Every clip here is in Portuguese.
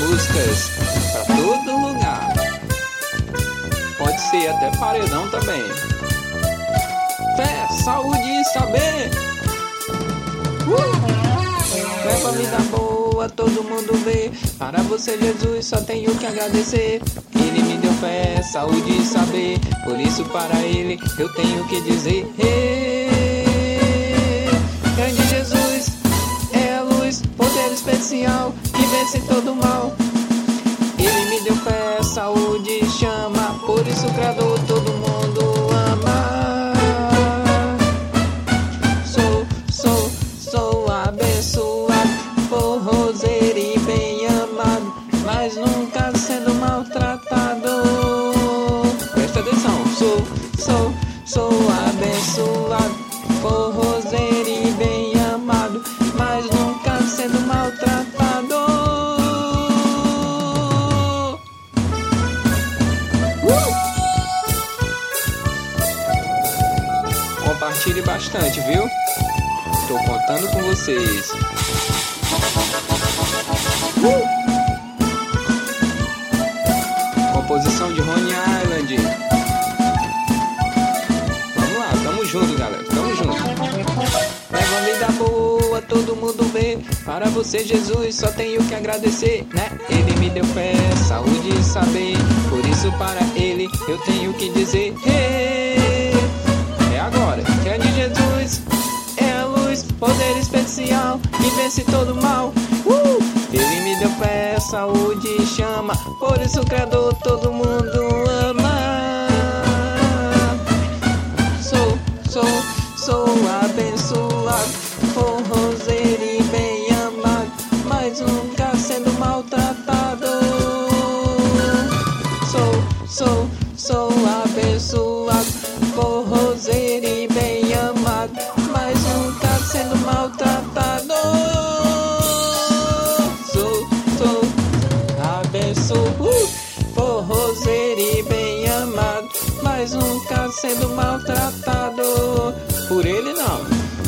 músicas pra todo lugar. Pode ser até paredão também. Fé, saúde e saber. Leva a vida boa, todo mundo vê. Para você, Jesus, só tenho que agradecer. Ele me deu fé, saúde e saber. Por isso para ele eu tenho que dizer: grande Jesus é a luz, poder especial que vence todo mal. Ele me deu fé, saúde e chama. Por isso o Criador todo mundo ama. Sou abençoado, forrozeiro e bem amado, mas nunca sendo maltratado. Presta atenção. Sou abençoado, forrozeiro e bem amado, mas nunca sendo maltratado. Compartilhe bastante, viu? Tô contando com vocês. Composição de Rhode Island. Vamos lá, tamo junto, galera, tamo junto. Leva a vida boa, todo mundo vê. Para você, Jesus, só tenho que agradecer, né? Ele me deu fé, saúde e saber. Por isso para ele eu tenho que dizer: é agora, grande Jesus é a luz, poder especial que vence todo mal. Ele me deu fé, saúde e chama. Por isso o Criador todo mundo ama. Sou abençoado, forrozeiro e bem amado, mas nunca sendo maltratado. Sou abençoado, forrozeiro e bem amado, mas nunca sendo maltratado. Sou abençoado, forrozeiro e bem amado, mas nunca sendo maltratado. Por ele não.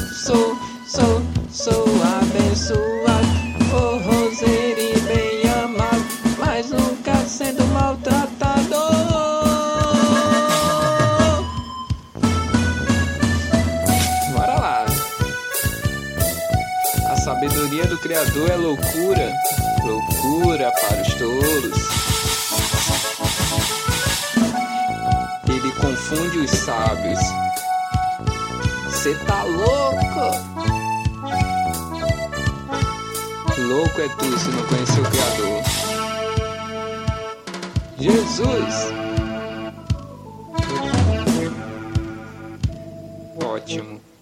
Sou abençoado, forrozeiro e bem amado, mas nunca sendo maltratado. Bora lá. A sabedoria do Criador é loucura, loucura para os tolos. Ele confunde os sábios. Cê tá louco? Louco é tu se não conhecer o Criador. Jesus! Ótimo.